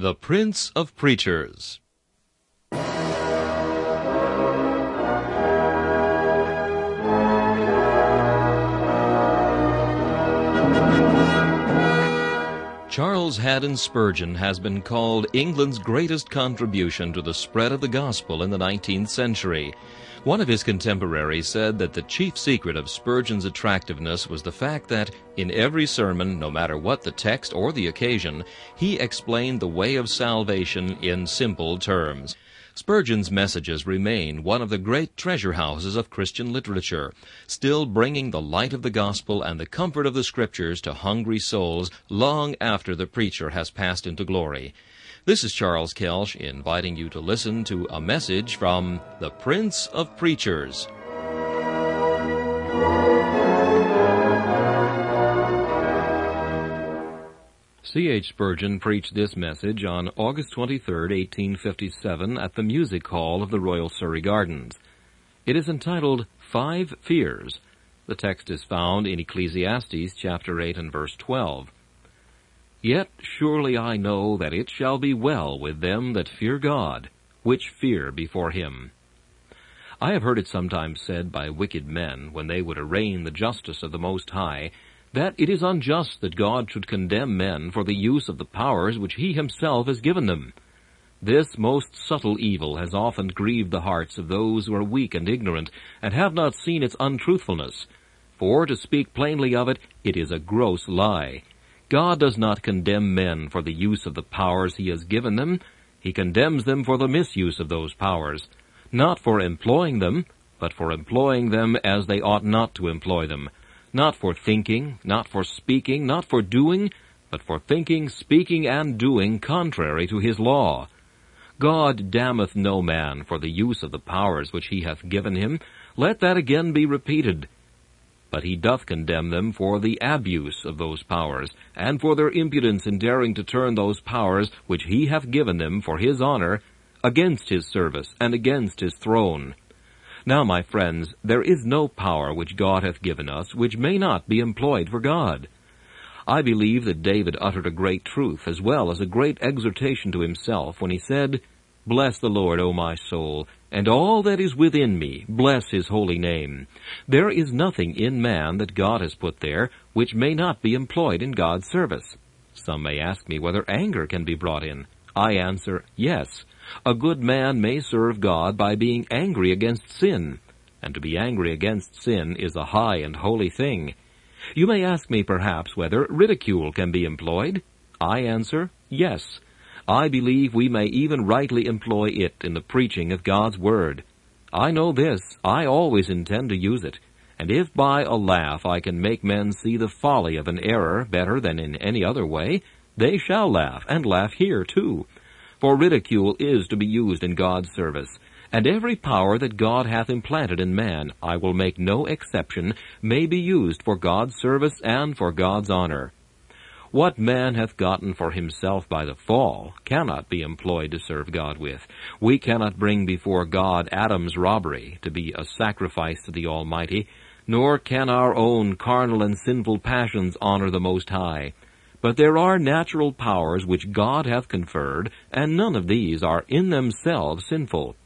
The Prince of Preachers. Charles Haddon Spurgeon has been called England's greatest contribution to the spread of the gospel in the 19th century. One of his contemporaries said that the chief secret of Spurgeon's attractiveness was the fact that, in every sermon, no matter what the text or the occasion, he explained the way of salvation in simple terms. Spurgeon's messages remain one of the great treasure houses of Christian literature, still bringing the light of the gospel and the comfort of the Scriptures to hungry souls long after the preacher has passed into glory. This is Charles Kelsch inviting you to listen to a message from the Prince of Preachers. C.H. Spurgeon preached this message on August 23, 1857, at the Music Hall of the Royal Surrey Gardens. It is entitled, 5 Fears. The text is found in Ecclesiastes chapter 8 and verse 12. Yet surely I know that it shall be well with them that fear God, which fear before him. I have heard it sometimes said by wicked men, when they would arraign the justice of the Most High, that it is unjust that God should condemn men for the use of the powers which he himself has given them. This most subtle evil has often grieved the hearts of those who are weak and ignorant, and have not seen its untruthfulness. For, to speak plainly of it, it is a gross lie. God does not condemn men for the use of the powers he has given them. He condemns them for the misuse of those powers, not for employing them, but for employing them as they ought not to employ them. Not for thinking, not for speaking, not for doing, but for thinking, speaking, and doing contrary to his law. God damneth no man for the use of the powers which he hath given him. Let that again be repeated. But he doth condemn them for the abuse of those powers, and for their impudence in daring to turn those powers which he hath given them for his honor against his service and against his throne. Now, my friends, there is no power which God hath given us which may not be employed for God. I believe that David uttered a great truth as well as a great exhortation to himself when he said, Bless the Lord, O my soul, and all that is within me, bless his holy name. There is nothing in man that God has put there which may not be employed in God's service. Some may ask me whether anger can be brought in. I answer, yes. A good man may serve God by being angry against sin, and to be angry against sin is a high and holy thing. You may ask me perhaps whether ridicule can be employed. I answer, yes. I believe we may even rightly employ it in the preaching of God's Word. I know this, I always intend to use it, and if by a laugh I can make men see the folly of an error better than in any other way, they shall laugh, and laugh here too. For ridicule is to be used in God's service, and every power that God hath implanted in man, I will make no exception, may be used for God's service and for God's honor. What man hath gotten for himself by the fall cannot be employed to serve God with. We cannot bring before God Adam's robbery to be a sacrifice to the Almighty, nor can our own carnal and sinful passions honor the Most High. But there are natural powers which God hath conferred, and none of these are in themselves sinful.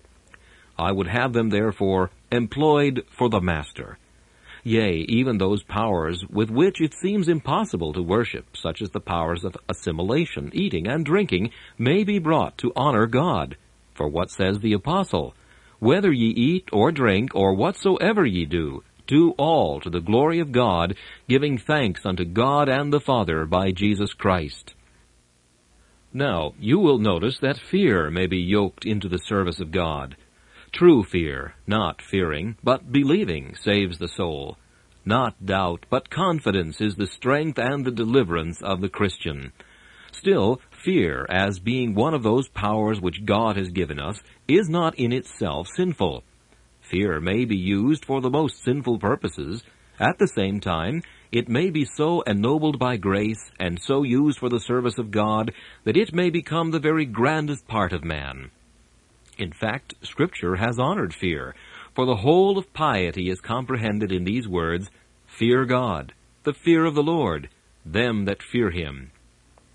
I would have them, therefore, employed for the Master. Yea, even those powers with which it seems impossible to worship, such as the powers of assimilation, eating, and drinking, may be brought to honor God. For what says the Apostle? Whether ye eat or drink, or whatsoever ye do all to the glory of God, giving thanks unto God and the Father by Jesus Christ. Now, you will notice that fear may be yoked into the service of God. True fear, not fearing, but believing, saves the soul. Not doubt, but confidence is the strength and the deliverance of the Christian. Still, fear, as being one of those powers which God has given us, is not in itself sinful. Fear may be used for the most sinful purposes. At the same time, it may be so ennobled by grace, and so used for the service of God, that it may become the very grandest part of man. In fact, Scripture has honored fear, for the whole of piety is comprehended in these words, Fear God, the fear of the Lord, them that fear him.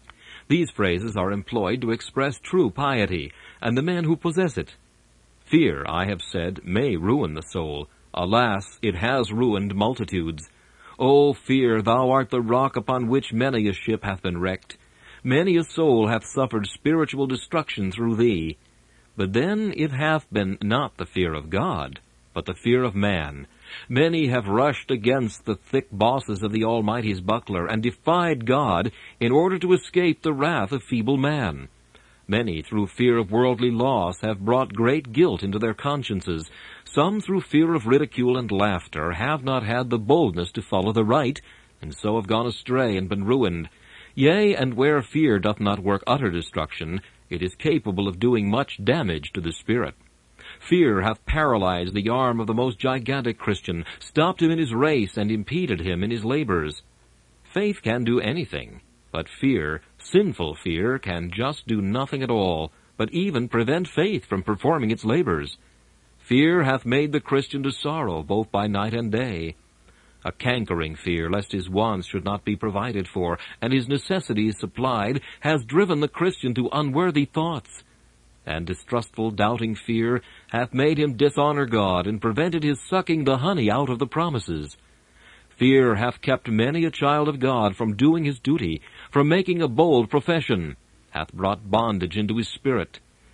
These phrases are employed to express true piety, and the men who possess it. Fear, I have said, may ruin the soul. Alas, it has ruined multitudes. O fear, thou art the rock upon which many a ship hath been wrecked. Many a soul hath suffered spiritual destruction through thee. But then it hath been not the fear of God, but the fear of man. Many have rushed against the thick bosses of the Almighty's buckler, and defied God in order to escape the wrath of feeble man. Many, through fear of worldly loss, have brought great guilt into their consciences. Some, through fear of ridicule and laughter, have not had the boldness to follow the right, and so have gone astray and been ruined. Yea, and where fear doth not work utter destruction, it is capable of doing much damage to the spirit. Fear hath paralyzed the arm of the most gigantic Christian, stopped him in his race, and impeded him in his labors. Faith can do anything, but fear, sinful fear, can just do nothing at all, but even prevent faith from performing its labors. Fear hath made the Christian to sorrow both by night and day. A cankering fear, lest his wants should not be provided for, and his necessities supplied, has driven the Christian to unworthy thoughts. And distrustful, doubting fear hath made him dishonor God, and prevented his sucking the honey out of the promises. Fear hath kept many a child of God from doing his duty, from making a bold profession, hath brought bondage into his spirit.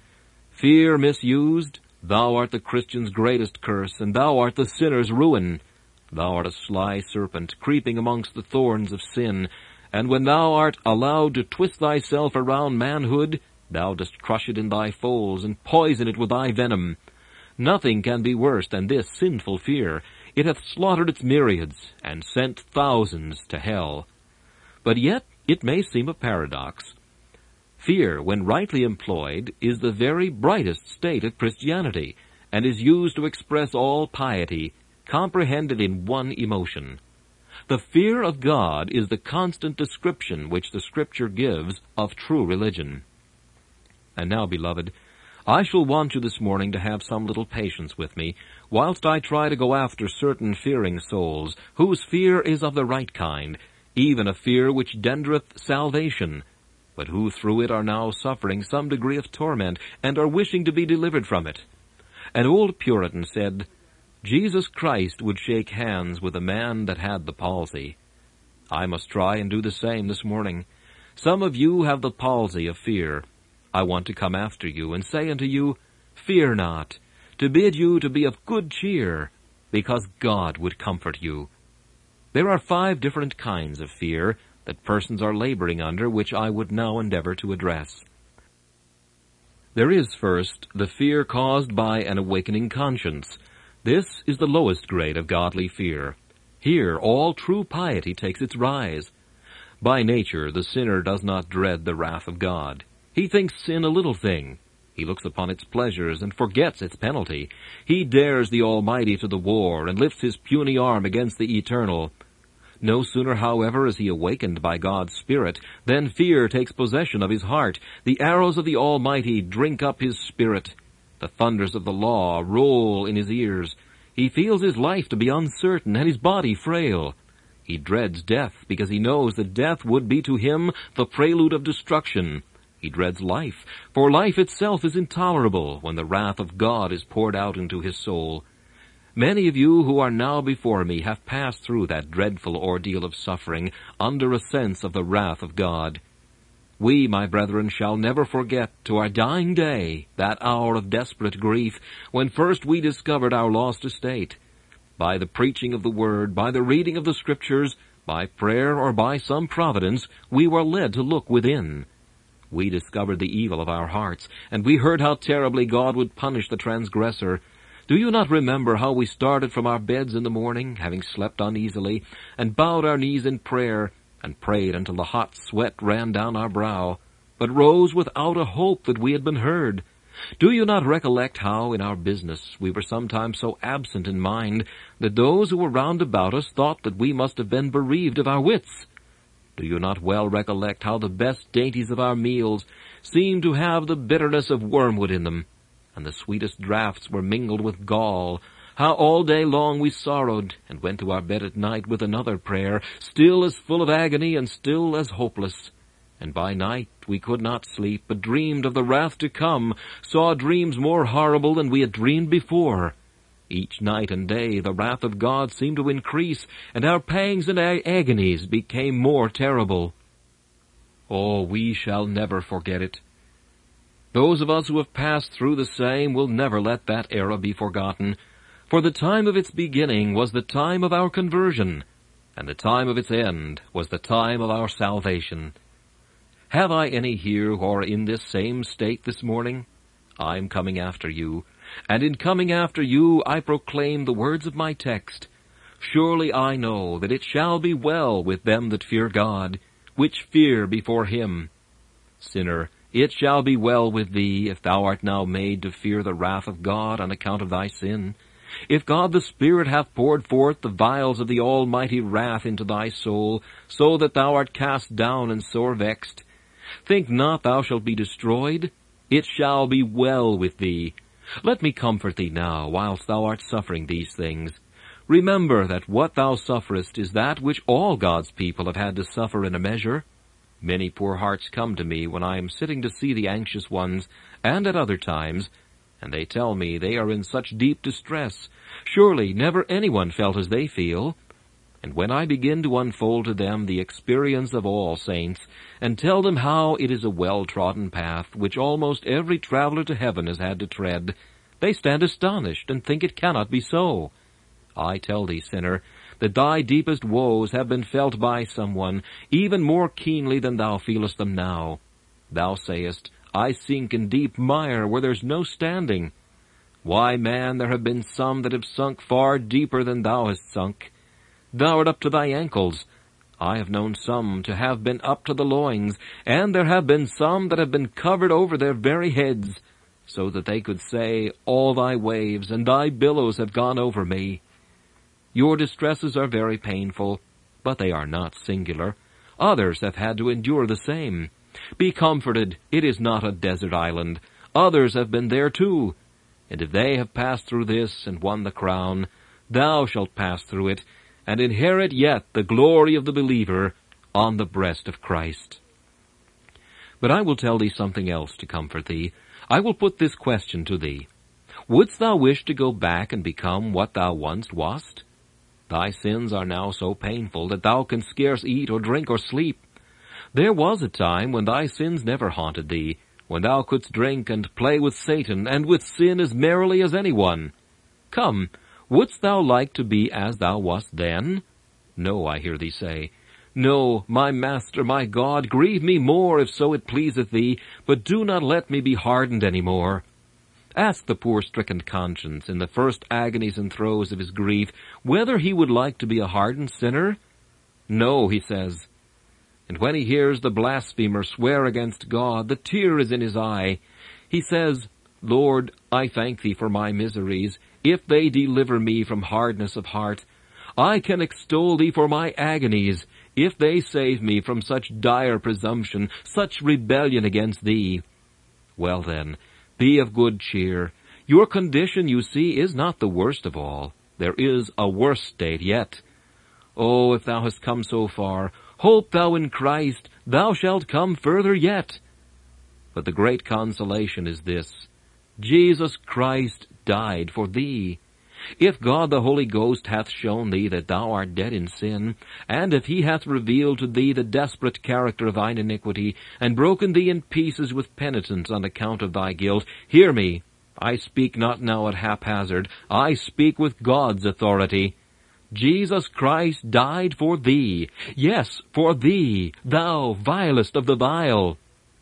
Fear misused, thou art the Christian's greatest curse, and thou art the sinner's ruin. Thou art a sly serpent, creeping amongst the thorns of sin, and when thou art allowed to twist thyself around manhood, thou dost crush it in thy folds, and poison it with thy venom. Nothing can be worse than this sinful fear. It hath slaughtered its myriads, and sent thousands to hell. But yet it may seem a paradox. Fear, when rightly employed, is the very brightest state of Christianity, and is used to express all piety, comprehended in one emotion. The fear of God is the constant description which the Scripture gives of true religion. And now, beloved, I shall want you this morning to have some little patience with me, whilst I try to go after certain fearing souls, whose fear is of the right kind, even a fear which tendereth salvation, but who through it are now suffering some degree of torment, and are wishing to be delivered from it. An old Puritan said, Jesus Christ would shake hands with a man that had the palsy. I must try and do the same this morning. Some of you have the palsy of fear. I want to come after you and say unto you, fear not, to bid you to be of good cheer, because God would comfort you. There are 5 different kinds of fear that persons are laboring under, which I would now endeavor to address. There is first the fear caused by an awakening conscience. This is the lowest grade of godly fear. Here all true piety takes its rise. By nature the sinner does not dread the wrath of God. He thinks sin a little thing. He looks upon its pleasures and forgets its penalty. He dares the Almighty to the war and lifts his puny arm against the Eternal. No sooner, however, is he awakened by God's Spirit than fear takes possession of his heart. The arrows of the Almighty drink up his spirit. The thunders of the law roll in his ears. He feels his life to be uncertain and his body frail. He dreads death because he knows that death would be to him the prelude of destruction. He dreads life, for life itself is intolerable when the wrath of God is poured out into his soul. Many of you who are now before me have passed through that dreadful ordeal of suffering under a sense of the wrath of God. We, my brethren, shall never forget to our dying day that hour of desperate grief when first we discovered our lost estate. By the preaching of the Word, by the reading of the Scriptures, by prayer or by some providence, we were led to look within. We discovered the evil of our hearts, and we heard how terribly God would punish the transgressor. Do you not remember how we started from our beds in the morning, having slept uneasily, and bowed our knees in prayer, and prayed until the hot sweat ran down our brow, but rose without a hope that we had been heard? Do you not recollect how, in our business, we were sometimes so absent in mind that those who were round about us thought that we must have been bereaved of our wits? Do you not well recollect how the best dainties of our meals seemed to have the bitterness of wormwood in them, and the sweetest draughts were mingled with gall? How all day long we sorrowed, and went to our bed at night with another prayer, still as full of agony and still as hopeless. And by night we could not sleep, but dreamed of the wrath to come, saw dreams more horrible than we had dreamed before. Each night and day the wrath of God seemed to increase, and our pangs and agonies became more terrible. Oh, we shall never forget it. Those of us who have passed through the same will never let that era be forgotten, for the time of its beginning was the time of our conversion, and the time of its end was the time of our salvation. Have I any here who are in this same state this morning? I am coming after you, and in coming after you I proclaim the words of my text. Surely I know that it shall be well with them that fear God, which fear before him. Sinner, it shall be well with thee, if thou art now made to fear the wrath of God on account of thy sin. If God the Spirit hath poured forth the vials of the almighty wrath into thy soul, so that thou art cast down and sore vexed, think not thou shalt be destroyed. It shall be well with thee. Let me comfort thee now, whilst thou art suffering these things. Remember that what thou sufferest is that which all God's people have had to suffer in a measure. Many poor hearts come to me when I am sitting to see the anxious ones, and at other times, and they tell me they are in such deep distress. Surely never anyone felt as they feel. And when I begin to unfold to them the experience of all saints, and tell them how it is a well-trodden path which almost every traveler to heaven has had to tread, they stand astonished and think it cannot be so. I tell thee, sinner, that thy deepest woes have been felt by someone, even more keenly than thou feelest them now. Thou sayest, I sink in deep mire where there's no standing. Why, man, there have been some that have sunk far deeper than thou hast sunk. Thou art up to thy ankles. I have known some to have been up to the loins, and there have been some that have been covered over their very heads, so that they could say, all thy waves and thy billows have gone over me. Your distresses are very painful, but they are not singular. Others have had to endure the same. Be comforted, it is not a desert island. Others have been there too. And if they have passed through this and won the crown, thou shalt pass through it, and inherit yet the glory of the believer on the breast of Christ. But I will tell thee something else to comfort thee. I will put this question to thee. Wouldst thou wish to go back and become what thou once wast? Thy sins are now so painful that thou canst scarce eat or drink or sleep. There was a time when thy sins never haunted thee, when thou couldst drink and play with Satan and with sin as merrily as anyone. Come, wouldst thou like to be as thou wast then? No, I hear thee say. No, my Master, my God, grieve me more if so it pleaseth thee, but do not let me be hardened any more. Ask the poor stricken conscience in the first agonies and throes of his grief whether he would like to be a hardened sinner. No, he says. And when he hears the blasphemer swear against God, the tear is in his eye. He says, Lord, I thank thee for my miseries, if they deliver me from hardness of heart. I can extol thee for my agonies, if they save me from such dire presumption, such rebellion against thee. Well then, be of good cheer. Your condition, you see, is not the worst of all. There is a worse state yet. Oh, if thou hast come so far, hope thou in Christ, thou shalt come further yet. But the great consolation is this: Jesus Christ died for thee. If God the Holy Ghost hath shown thee that thou art dead in sin, and if he hath revealed to thee the desperate character of thine iniquity, and broken thee in pieces with penitence on account of thy guilt, hear me, I speak not now at haphazard, I speak with God's authority. Jesus Christ died for thee, yes, for thee, thou vilest of the vile.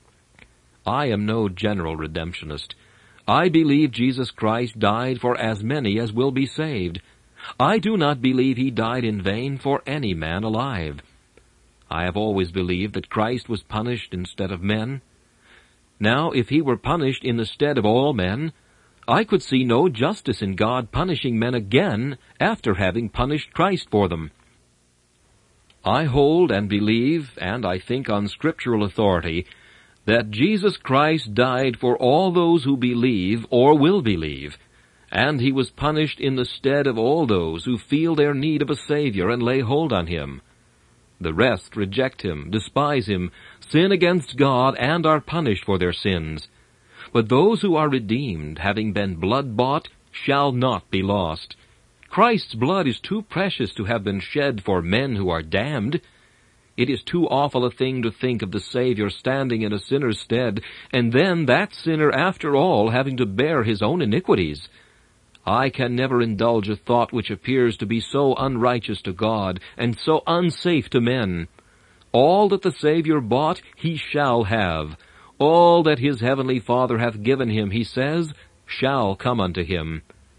I am no general redemptionist. I believe Jesus Christ died for as many as will be saved. I do not believe he died in vain for any man alive. I have always believed that Christ was punished instead of men. Now, if he were punished in the stead of all men, I could see no justice in God punishing men again after having punished Christ for them. I hold and believe, and I think on scriptural authority, that Jesus Christ died for all those who believe or will believe, and he was punished in the stead of all those who feel their need of a Savior and lay hold on him. The rest reject him, despise him, sin against God, and are punished for their sins. But those who are redeemed, having been blood-bought, shall not be lost. Christ's blood is too precious to have been shed for men who are damned. It is too awful a thing to think of the Savior standing in a sinner's stead, and then that sinner, after all, having to bear his own iniquities. I can never indulge a thought which appears to be so unrighteous to God, and so unsafe to men. All that the Savior bought, he shall have. All that his heavenly Father hath given him, he says, shall come unto him.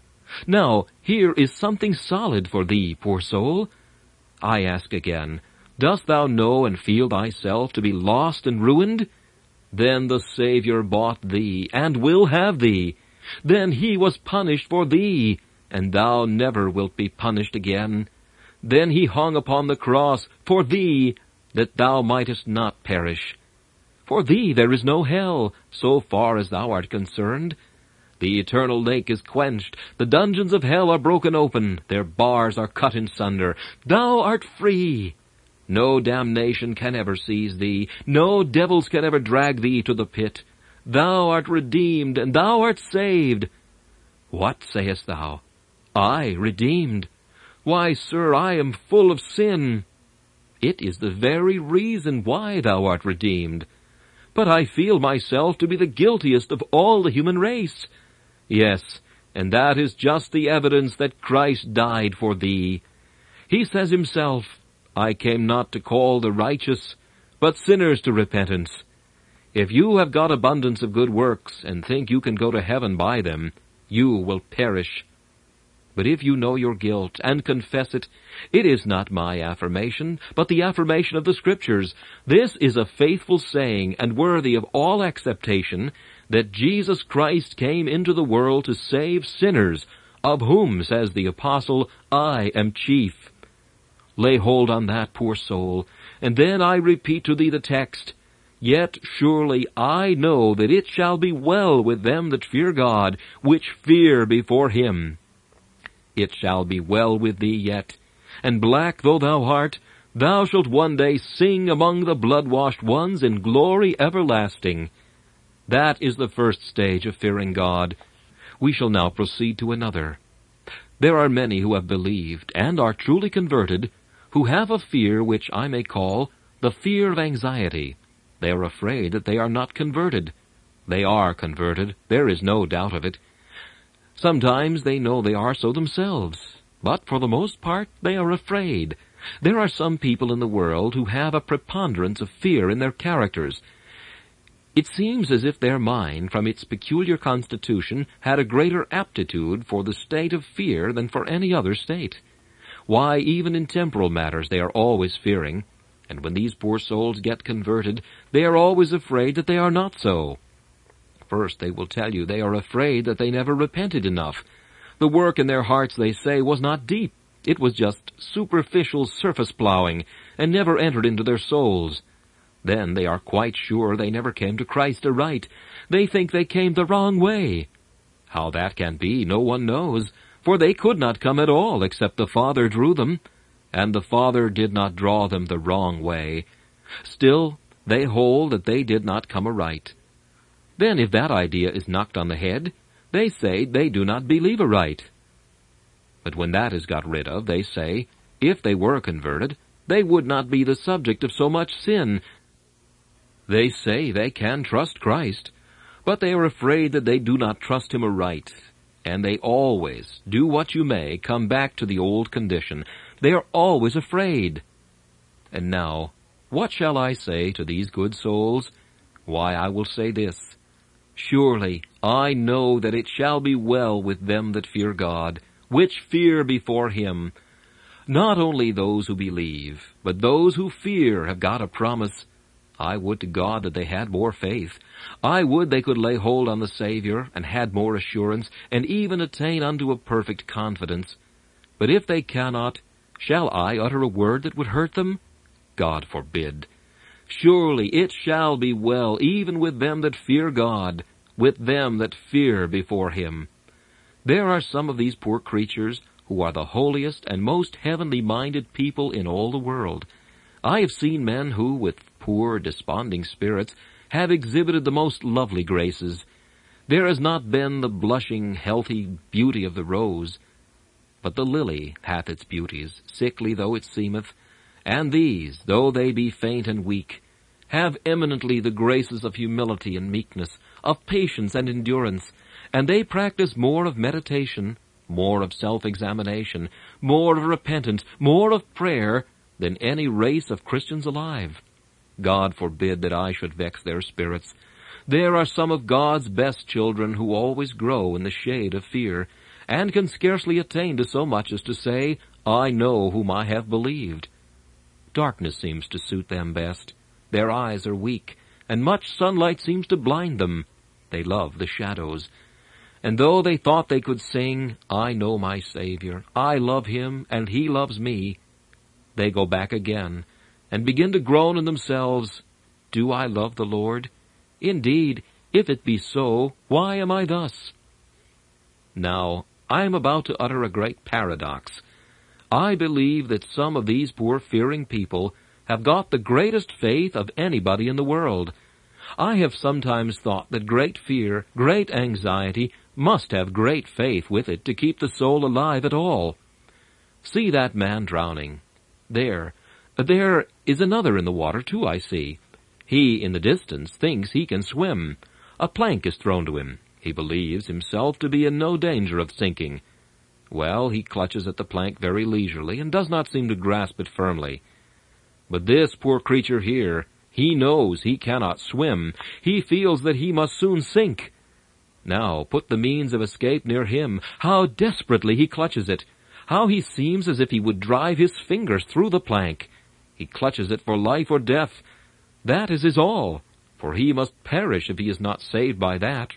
Now, here is something solid for thee, poor soul. I ask again, dost thou know and feel thyself to be lost and ruined? Then the Savior bought thee, and will have thee. Then he was punished for thee, and thou never wilt be punished again. Then he hung upon the cross for thee, that thou mightest not perish. For thee there is no hell, so far as thou art concerned. The eternal lake is quenched, the dungeons of hell are broken open, their bars are cut in sunder. Thou art free. No damnation can ever seize thee, no devils can ever drag thee to the pit. Thou art redeemed, and thou art saved. What sayest thou? I redeemed? Why, sir, I am full of sin. It is the very reason why thou art redeemed. But I feel myself to be the guiltiest of all the human race. Yes, and that is just the evidence that Christ died for thee. He says himself, I came not to call the righteous, but sinners to repentance. If you have got abundance of good works, and think you can go to heaven by them, you will perish. But if you know your guilt, and confess it, it is not my affirmation, but the affirmation of the Scriptures. This is a faithful saying, and worthy of all acceptation, that Jesus Christ came into the world to save sinners, of whom, says the Apostle, I am chief. Lay hold on that, poor soul, and then I repeat to thee the text, Yet surely I know that it shall be well with them that fear God, which fear before him. It shall be well with thee yet, and black though thou art, thou shalt one day sing among the blood-washed ones in glory everlasting. That is the first stage of fearing God. We shall now proceed to another. There are many who have believed, and are truly converted, who have a fear which I may call the fear of anxiety. They are afraid that they are not converted. They are converted, there is no doubt of it. Sometimes they know they are so themselves, but for the most part they are afraid. There are some people in the world who have a preponderance of fear in their characters. It seems as if their mind, from its peculiar constitution, had a greater aptitude for the state of fear than for any other state. Why, even in temporal matters they are always fearing, and when these poor souls get converted, they are always afraid that they are not so. First, they will tell you they are afraid that they never repented enough. The work in their hearts, they say, was not deep. It was just superficial surface plowing, and never entered into their souls. Then they are quite sure they never came to Christ aright. They think they came the wrong way. How that can be, no one knows, for they could not come at all except the Father drew them, and the Father did not draw them the wrong way. Still, they hold that they did not come aright. Then if that idea is knocked on the head, they say they do not believe aright. But when that is got rid of, they say, if they were converted, they would not be the subject of so much sin. They say they can trust Christ, but they are afraid that they do not trust him aright, and they always, do what you may, come back to the old condition. They are always afraid. And now, what shall I say to these good souls? Why, I will say this. Surely I know that it shall be well with them that fear God, which fear before him. Not only those who believe, but those who fear have got a promise. I would to God that they had more faith. I would they could lay hold on the Savior, and had more assurance, and even attain unto a perfect confidence. But if they cannot, shall I utter a word that would hurt them? God forbid. Surely it shall be well even with them that fear God, with them that fear before him. There are some of these poor creatures who are the holiest and most heavenly-minded people in all the world. I have seen men who, with poor, desponding spirits have exhibited the most lovely graces. There has not been the blushing, healthy beauty of the rose, but the lily hath its beauties, sickly though it seemeth, and these, though they be faint and weak, have eminently the graces of humility and meekness, of patience and endurance, and they practice more of meditation, more of self-examination, more of repentance, more of prayer, than any race of Christians alive. God forbid that I should vex their spirits. There are some of God's best children who always grow in the shade of fear, and can scarcely attain to so much as to say, I know whom I have believed. Darkness seems to suit them best. Their eyes are weak, and much sunlight seems to blind them. They love the shadows. And though they thought they could sing, I know my Savior, I love him, and he loves me, they go back again, and begin to groan in themselves, Do I love the Lord? Indeed, if it be so, why am I thus? Now, I am about to utter a great paradox. I believe that some of these poor fearing people have got the greatest faith of anybody in the world. I have sometimes thought that great fear, great anxiety, must have great faith with it to keep the soul alive at all. See that man drowning. There is another in the water too, I see. He, in the distance, thinks he can swim. A plank is thrown to him. He believes himself to be in no danger of sinking. Well, he clutches at the plank very leisurely, and does not seem to grasp it firmly. But this poor creature here, he knows he cannot swim. He feels that he must soon sink. Now, put the means of escape near him. How desperately he clutches it! How he seems as if he would drive his fingers through the plank! He clutches it for life or death. That is his all, for he must perish if he is not saved by that.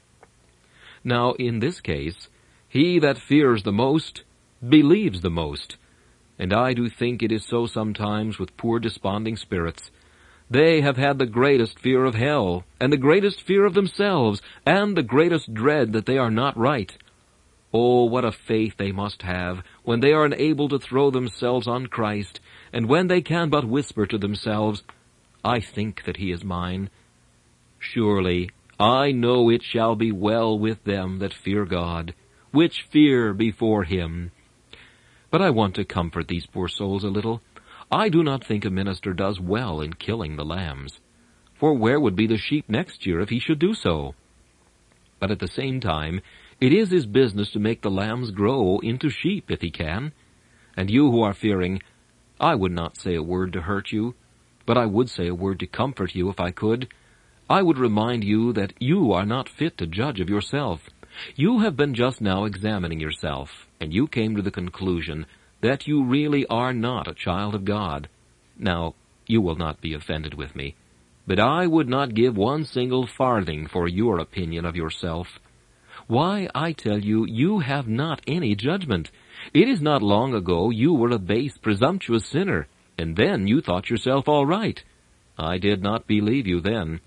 Now, in this case, he that fears the most believes the most. And I do think it is so sometimes with poor desponding spirits. They have had the greatest fear of hell, and the greatest fear of themselves, and the greatest dread that they are not right. Oh, what a faith they must have when they are unable to throw themselves on Christ, and when they can but whisper to themselves, I think that he is mine. Surely, I know it shall be well with them that fear God, which fear before him. But I want to comfort these poor souls a little. I do not think a minister does well in killing the lambs, for where would be the sheep next year if he should do so? But at the same time, it is his business to make the lambs grow into sheep if he can. And you who are fearing, I would not say a word to hurt you, but I would say a word to comfort you if I could. I would remind you that you are not fit to judge of yourself. You have been just now examining yourself, and you came to the conclusion that you really are not a child of God. Now, you will not be offended with me, but I would not give one single farthing for your opinion of yourself. Why, I tell you, you have not any judgment. It is not long ago you were a base, presumptuous sinner, and then you thought yourself all right. I did not believe you then.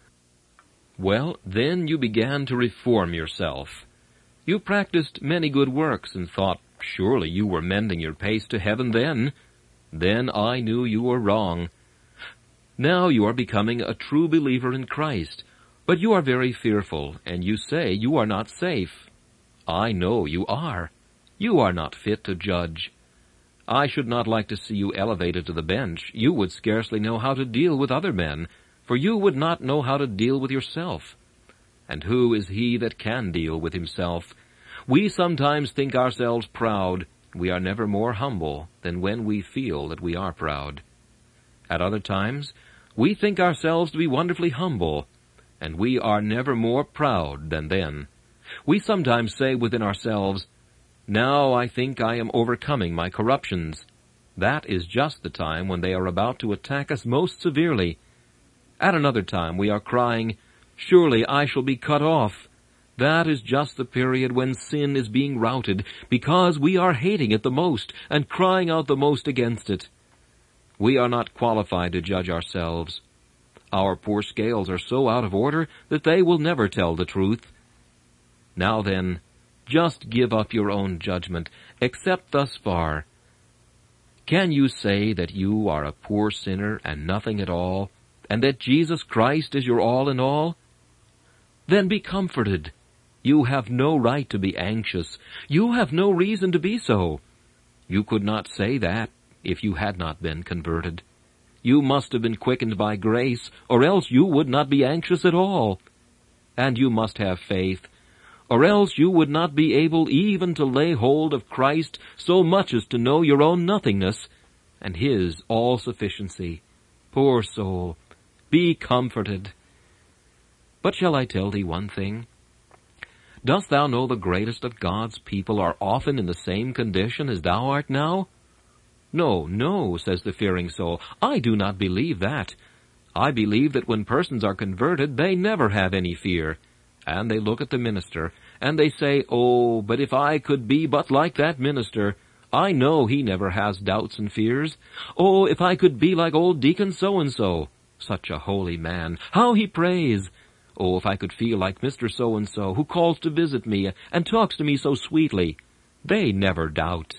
Well, then you began to reform yourself. You practiced many good works and thought, surely you were mending your pace to heaven then. Then I knew you were wrong. Now you are becoming a true believer in Christ, but you are very fearful, and you say you are not safe. I know you are. You are not fit to judge. I should not like to see you elevated to the bench. You would scarcely know how to deal with other men, for you would not know how to deal with yourself. And who is he that can deal with himself? We sometimes think ourselves proud. We are never more humble than when we feel that we are proud. At other times, we think ourselves to be wonderfully humble, and we are never more proud than then. We sometimes say within ourselves, Now I think I am overcoming my corruptions. That is just the time when they are about to attack us most severely. At another time we are crying, Surely I shall be cut off. That is just the period when sin is being routed, because we are hating it the most and crying out the most against it. We are not qualified to judge ourselves. Our poor scales are so out of order that they will never tell the truth. Now then, just give up your own judgment, except thus far. Can you say that you are a poor sinner and nothing at all, and that Jesus Christ is your all in all? Then be comforted. You have no right to be anxious. You have no reason to be so. You could not say that if you had not been converted. You must have been quickened by grace, or else you would not be anxious at all. And you must have faith, or else you would not be able even to lay hold of Christ so much as to know your own nothingness, and His all-sufficiency. Poor soul, be comforted. But shall I tell thee one thing? Dost thou know the greatest of God's people are often in the same condition as thou art now? No, no, says the fearing soul, I do not believe that. I believe that when persons are converted, they never have any fear. And they look at the minister, and they say, oh, but if I could be but like that minister, I know he never has doubts and fears. Oh, if I could be like old Deacon so-and-so, such a holy man, how he prays. Oh, if I could feel like Mr. So-and-so, who calls to visit me and talks to me so sweetly. They never doubt.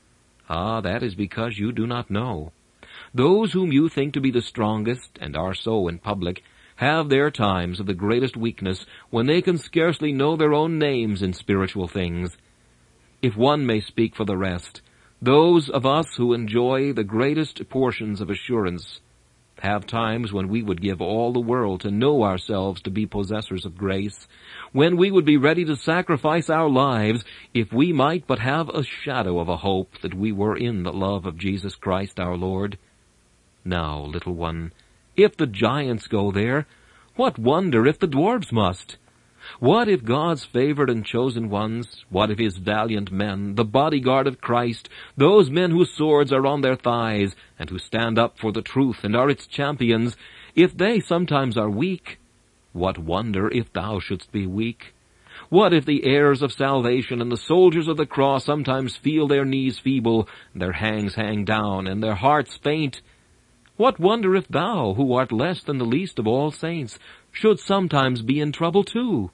Ah, that is because you do not know. Those whom you think to be the strongest, and are so in public, have their times of the greatest weakness when they can scarcely know their own names in spiritual things. If one may speak for the rest, those of us who enjoy the greatest portions of assurance have times when we would give all the world to know ourselves to be possessors of grace, when we would be ready to sacrifice our lives if we might but have a shadow of a hope that we were in the love of Jesus Christ our Lord. Now, little one, if the giants go there, what wonder if the dwarfs must? What if God's favored and chosen ones, what if His valiant men, the bodyguard of Christ, those men whose swords are on their thighs, and who stand up for the truth and are its champions, if they sometimes are weak, what wonder if thou shouldst be weak? What if the heirs of salvation and the soldiers of the cross sometimes feel their knees feeble, their hands hang down, and their hearts faint? What wonder if thou, who art less than the least of all saints, should sometimes be in trouble too?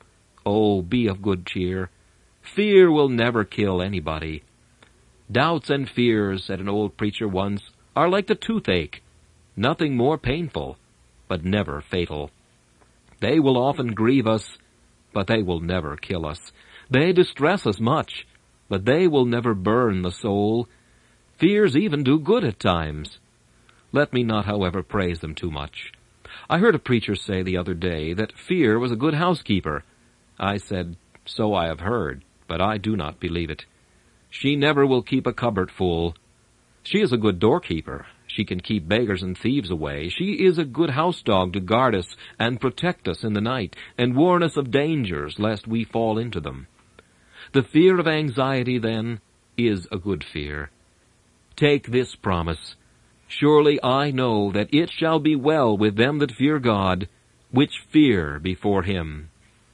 Oh, be of good cheer. Fear will never kill anybody. Doubts and fears, said an old preacher once, are like the toothache, nothing more painful, but never fatal. They will often grieve us, but they will never kill us. They distress us much, but they will never burn the soul. Fears even do good at times. Let me not, however, praise them too much. I heard a preacher say the other day that fear was a good housekeeper. I said, so I have heard, but I do not believe it. She never will keep a cupboard full. She is a good doorkeeper. She can keep beggars and thieves away. She is a good house dog to guard us and protect us in the night, and warn us of dangers lest we fall into them. The fear of anxiety, then, is a good fear. Take this promise. Surely I know that it shall be well with them that fear God, which fear before Him.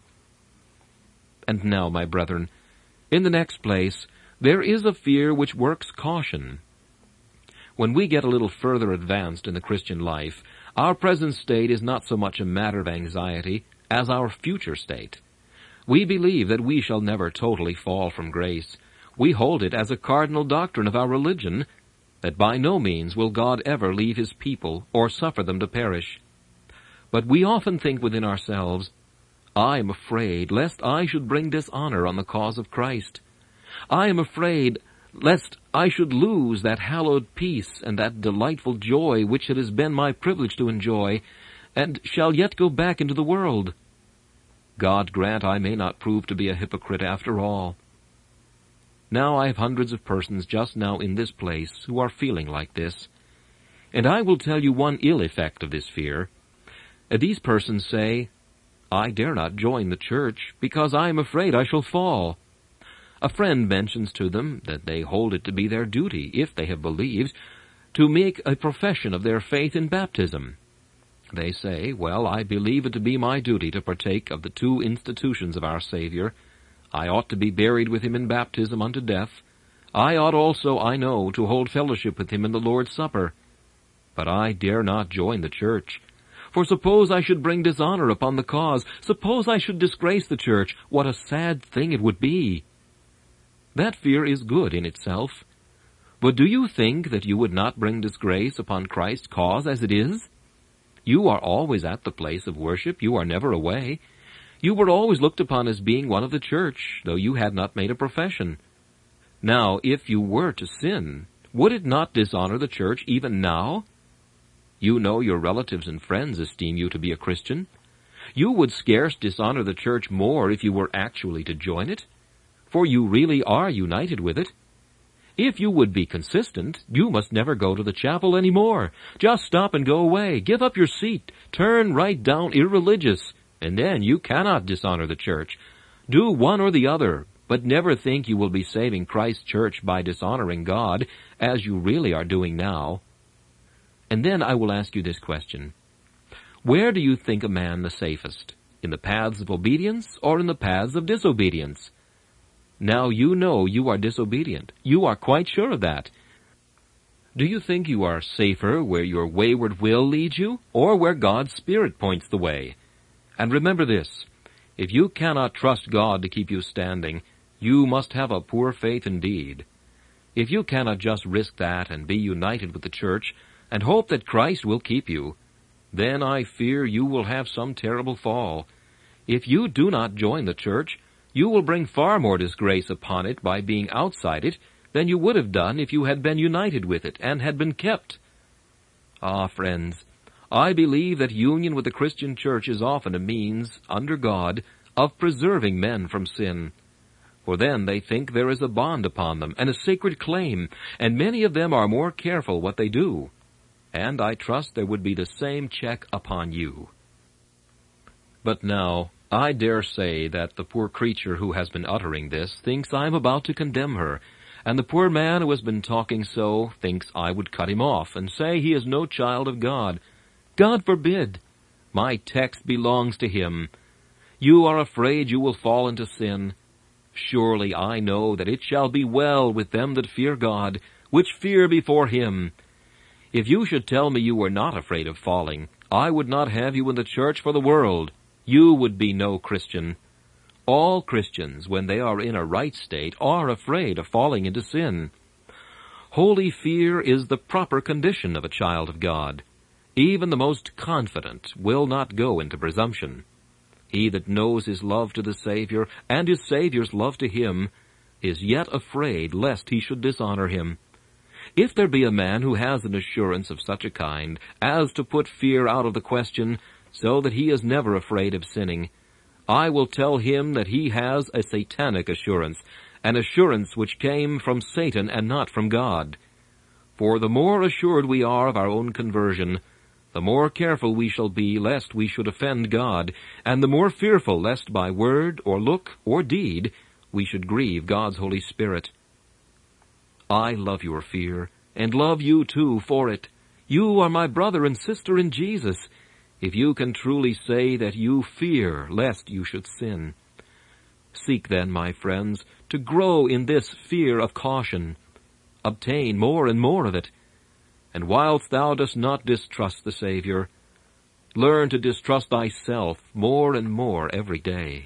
And now, my brethren, in the next place, there is a fear which works caution. When we get a little further advanced in the Christian life, our present state is not so much a matter of anxiety as our future state. We believe that we shall never totally fall from grace. We hold it as a cardinal doctrine of our religion that by no means will God ever leave His people or suffer them to perish. But we often think within ourselves, I am afraid lest I should bring dishonor on the cause of Christ. I am afraid lest I should lose that hallowed peace and that delightful joy which it has been my privilege to enjoy, and shall yet go back into the world. God grant I may not prove to be a hypocrite after all. Now I have hundreds of persons just now in this place who are feeling like this, and I will tell you one ill effect of this fear. These persons say, I dare not join the church, because I am afraid I shall fall. A friend mentions to them that they hold it to be their duty, if they have believed, to make a profession of their faith in baptism. They say, well, I believe it to be my duty to partake of the two institutions of our Savior. I ought to be buried with Him in baptism unto death. I ought also, I know, to hold fellowship with Him in the Lord's Supper. But I dare not join the church. For suppose I should bring dishonor upon the cause, suppose I should disgrace the church, what a sad thing it would be. That fear is good in itself. But do you think that you would not bring disgrace upon Christ's cause as it is? You are always at the place of worship. You are never away. You were always looked upon as being one of the church, though you had not made a profession. Now, if you were to sin, would it not dishonor the church even now? You know your relatives and friends esteem you to be a Christian. You would scarce dishonor the church more if you were actually to join it, for you really are united with it. If you would be consistent, you must never go to the chapel any more. Just stop and go away. Give up your seat. Turn right down irreligious, and then you cannot dishonor the church. Do one or the other, but never think you will be saving Christ's church by dishonoring God, as you really are doing now. And then I will ask you this question. Where do you think a man the safest? In the paths of obedience or in the paths of disobedience? Now you know you are disobedient. You are quite sure of that. Do you think you are safer where your wayward will leads you, or where God's Spirit points the way? And remember this, if you cannot trust God to keep you standing, you must have a poor faith indeed. If you cannot just risk that and be united with the church, and hope that Christ will keep you, then I fear you will have some terrible fall. If you do not join the church, you will bring far more disgrace upon it by being outside it than you would have done if you had been united with it and had been kept. Ah, friends, I believe that union with the Christian church is often a means, under God, of preserving men from sin. For then they think there is a bond upon them and a sacred claim, and many of them are more careful what they do. And I trust there would be the same check upon you. But now, I dare say that the poor creature who has been uttering this thinks I am about to condemn her, and the poor man who has been talking so thinks I would cut him off and say he is no child of God. God forbid! My text belongs to him. You are afraid you will fall into sin. Surely I know that it shall be well with them that fear God, which fear before him. If you should tell me you were not afraid of falling, I would not have you in the church for the world. You would be no Christian. All Christians, when they are in a right state, are afraid of falling into sin. Holy fear is the proper condition of a child of God. Even the most confident will not go into presumption. He that knows his love to the Savior, and his Savior's love to him, is yet afraid lest he should dishonor him. If there be a man who has an assurance of such a kind as to put fear out of the question, so that he is never afraid of sinning, I will tell him that he has a satanic assurance, an assurance which came from Satan and not from God. For the more assured we are of our own conversion, the more careful we shall be lest we should offend God, and the more fearful lest by word or look or deed we should grieve God's Holy Spirit. I love your fear, and love you too for it. You are my brother and sister in Jesus, if you can truly say that you fear lest you should sin. Seek then, my friends, to grow in this fear of caution. Obtain more and more of it. And whilst thou dost not distrust the Savior, learn to distrust thyself more and more every day.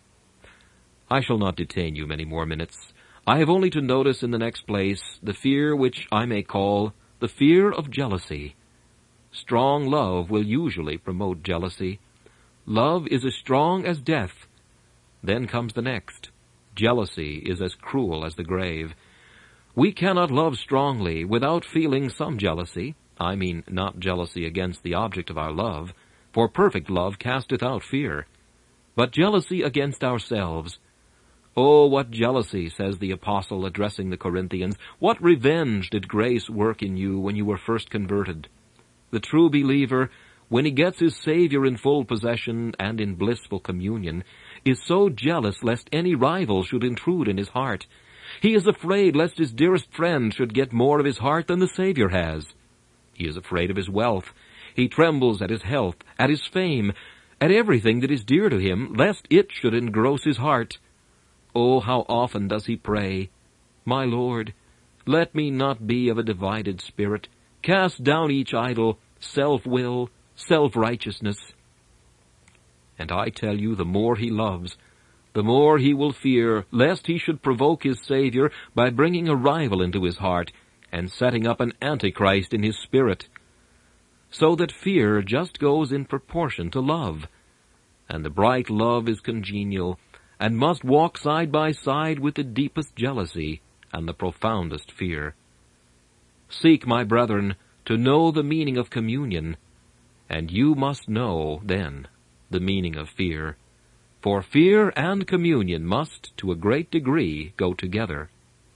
I shall not detain you many more minutes. I have only to notice in the next place the fear which I may call the fear of jealousy. Strong love will usually promote jealousy. Love is as strong as death. Then comes the next. Jealousy is as cruel as the grave. We cannot love strongly without feeling some jealousy. I mean not jealousy against the object of our love, for perfect love casteth out fear, but jealousy against ourselves. Oh, what jealousy, says the apostle addressing the Corinthians, what revenge did grace work in you when you were first converted? The true believer, when he gets his Savior in full possession and in blissful communion, is so jealous lest any rival should intrude in his heart. He is afraid lest his dearest friend should get more of his heart than the Savior has. He is afraid of his wealth. He trembles at his health, at his fame, at everything that is dear to him, lest it should engross his heart. Oh, how often does he pray, My Lord, let me not be of a divided spirit. Cast down each idol, self-will, self-righteousness. And I tell you, the more he loves, the more he will fear lest he should provoke his Savior by bringing a rival into his heart, and setting up an Antichrist in his spirit, so that fear just goes in proportion to love, and the bright love is congenial, and must walk side by side with the deepest jealousy and the profoundest fear. Seek, my brethren, to know the meaning of communion, and you must know, then, the meaning of fear. For fear and communion must, to a great degree, go together.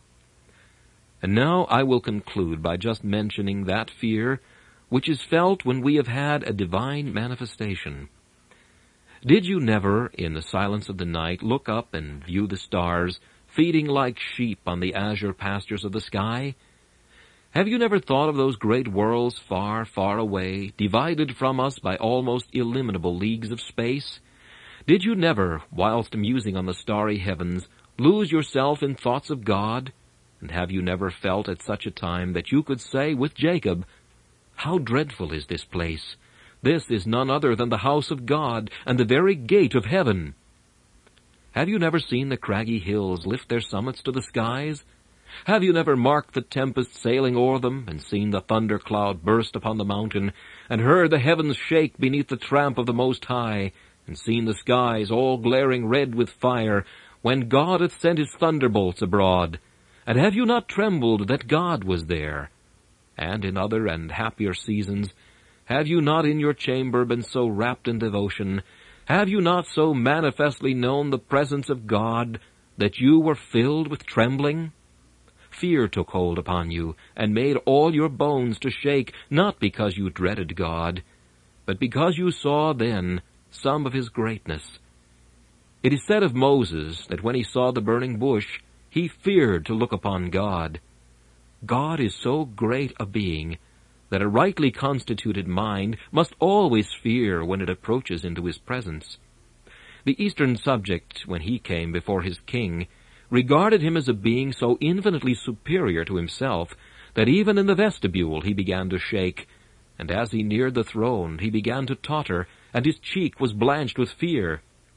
And now I will conclude by just mentioning that fear which is felt when we have had a divine manifestation. Did you never, in the silence of the night, look up and view the stars, feeding like sheep on the azure pastures of the sky? Have you never thought of those great worlds far, far away, divided from us by almost illimitable leagues of space? Did you never, whilst musing on the starry heavens, lose yourself in thoughts of God? And have you never felt at such a time that you could say with Jacob, "How dreadful is this place! This is none other than the house of God, and the very gate of heaven"? Have you never seen the craggy hills lift their summits to the skies? Have you never marked the tempest sailing o'er them, and seen the thundercloud burst upon the mountain, and heard the heavens shake beneath the tramp of the Most High, and seen the skies all glaring red with fire, when God hath sent his thunderbolts abroad? And have you not trembled that God was there? And in other and happier seasons, have you not in your chamber been so wrapped in devotion? Have you not so manifestly known the presence of God that you were filled with trembling? Fear took hold upon you, and made all your bones to shake, not because you dreaded God, but because you saw then some of his greatness. It is said of Moses that when he saw the burning bush, he feared to look upon God. God is so great a being that a rightly constituted mind must always fear when it approaches into his presence. The Eastern subject, when he came before his king, regarded him as a being so infinitely superior to himself that even in the vestibule he began to shake, and as he neared the throne he began to totter, and his cheek was blanched with fear.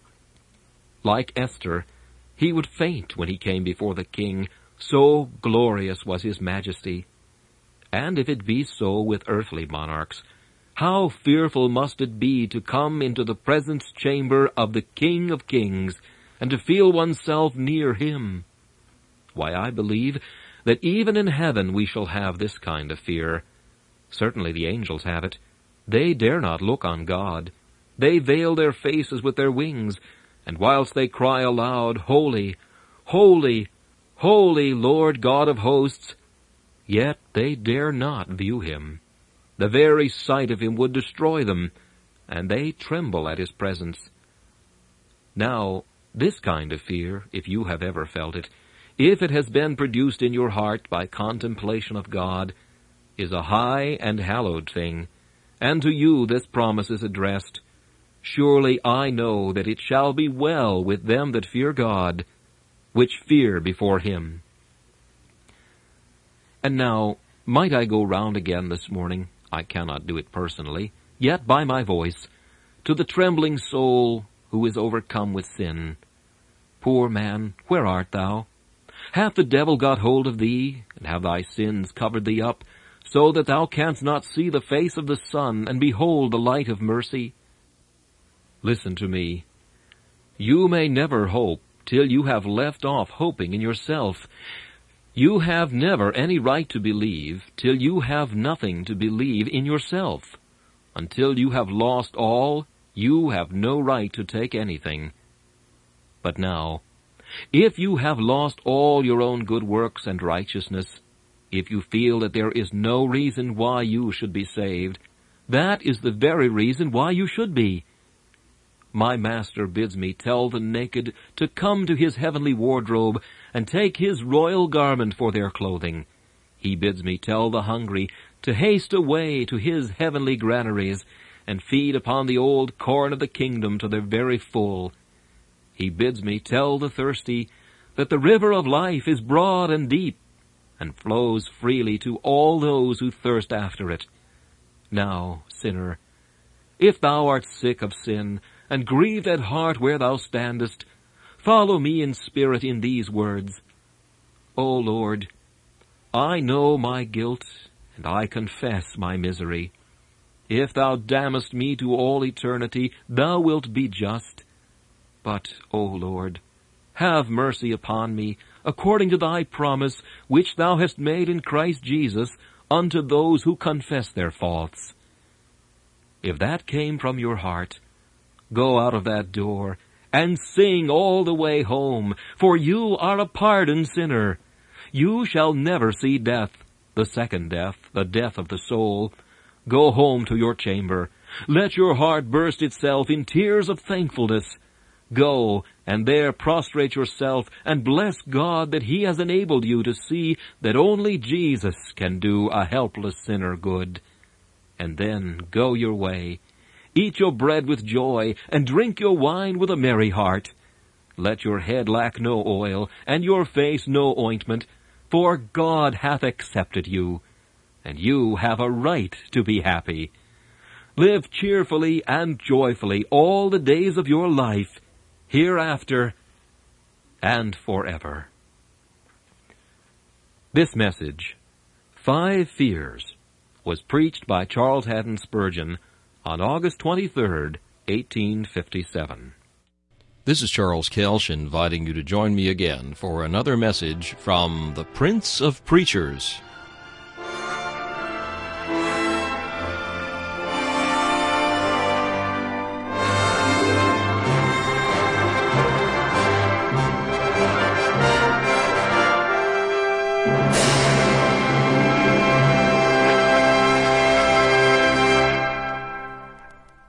Like Esther, he would faint when he came before the king, so glorious was his majesty. And if it be so with earthly monarchs, how fearful must it be to come into the presence chamber of the King of Kings, and to feel oneself near him? Why, I believe that even in heaven we shall have this kind of fear. Certainly the angels have it. They dare not look on God. They veil their faces with their wings, and whilst they cry aloud, "Holy, holy, holy Lord God of hosts," yet they dare not view him. The very sight of him would destroy them, and they tremble at his presence. Now, this kind of fear, if you have ever felt it, if it has been produced in your heart by contemplation of God, is a high and hallowed thing, and to you this promise is addressed: "Surely I know that it shall be well with them that fear God, which fear before him." And now, might I go round again this morning, I cannot do it personally, yet by my voice, to the trembling soul who is overcome with sin. Poor man, where art thou? Hath the devil got hold of thee, and have thy sins covered thee up, so that thou canst not see the face of the sun, and behold the light of mercy? Listen to me. You may never hope till you have left off hoping in yourself. You have never any right to believe till you have nothing to believe in yourself. Until you have lost all, you have no right to take anything. But now, if you have lost all your own good works and righteousness, if you feel that there is no reason why you should be saved, that is the very reason why you should be. My Master bids me tell the naked to come to his heavenly wardrobe and take his royal garment for their clothing. He bids me tell the hungry to haste away to his heavenly granaries and feed upon the old corn of the kingdom to their very full. He bids me tell the thirsty that the river of life is broad and deep, and flows freely to all those who thirst after it. Now, sinner, if thou art sick of sin, and grieved at heart where thou standest, follow me in spirit in these words: O Lord, I know my guilt, and I confess my misery. If thou damnest me to all eternity, thou wilt be just. But, O Lord, have mercy upon me, according to thy promise, which thou hast made in Christ Jesus, unto those who confess their faults. If that came from your heart, go out of that door, and sing all the way home, for you are a pardoned sinner. You shall never see death, the second death, the death of the soul. Go home to your chamber. Let your heart burst itself in tears of thankfulness. Go, and there prostrate yourself, and bless God that He has enabled you to see that only Jesus can do a helpless sinner good. And then go your way. Eat your bread with joy, and drink your wine with a merry heart. Let your head lack no oil, and your face no ointment, for God hath accepted you, and you have a right to be happy. Live cheerfully and joyfully all the days of your life, hereafter and forever. This message, 5 Fears, was preached by Charles Haddon Spurgeon on August 23rd, 1857. This is Charles Kelsch inviting you to join me again for another message from the Prince of Preachers.